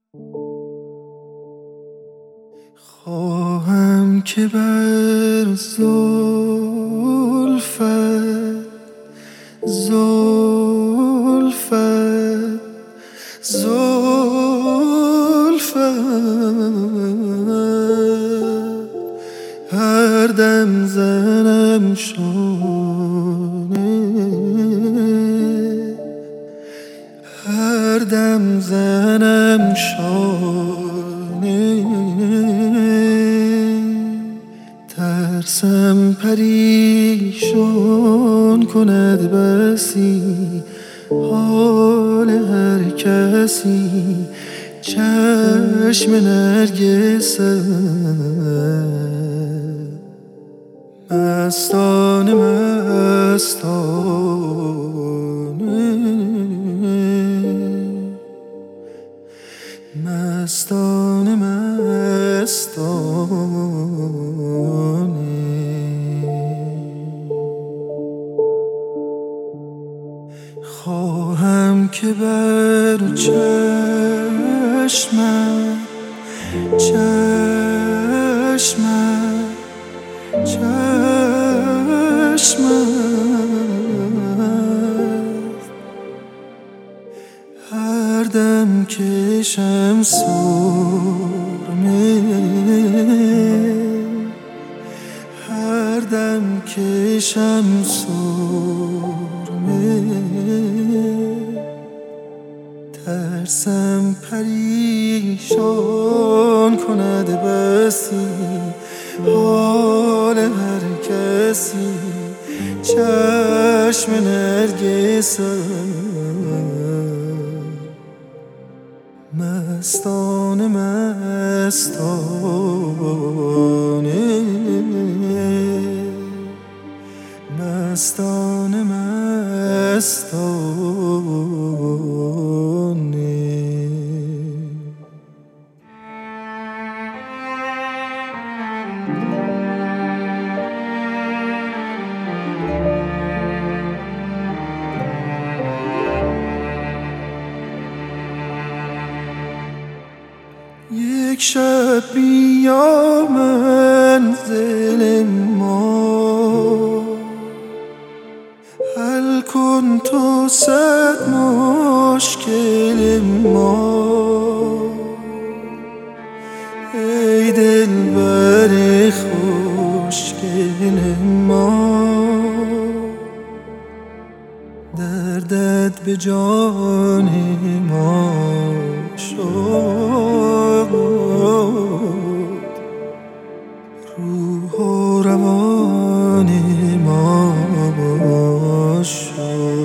خواهم که بر زلفت هر دم زنم شانه، هر دم زنم شانه، ترسم پریشان کند بسی حال هر کسی چشم نرگست مستانه مستانه خواهم که بر چشمت هر دم کشم سرمه، هر دم کشم سرمه، ترسم پریشان کند بسی حال هر کسی چشم نرگس مستانه مستانه یک شب بیا منزل ما، حل کن تو صد مشکل ما، ای دلبر خوشگل ما، دردت به جان ما شد، روح و روان ما شد.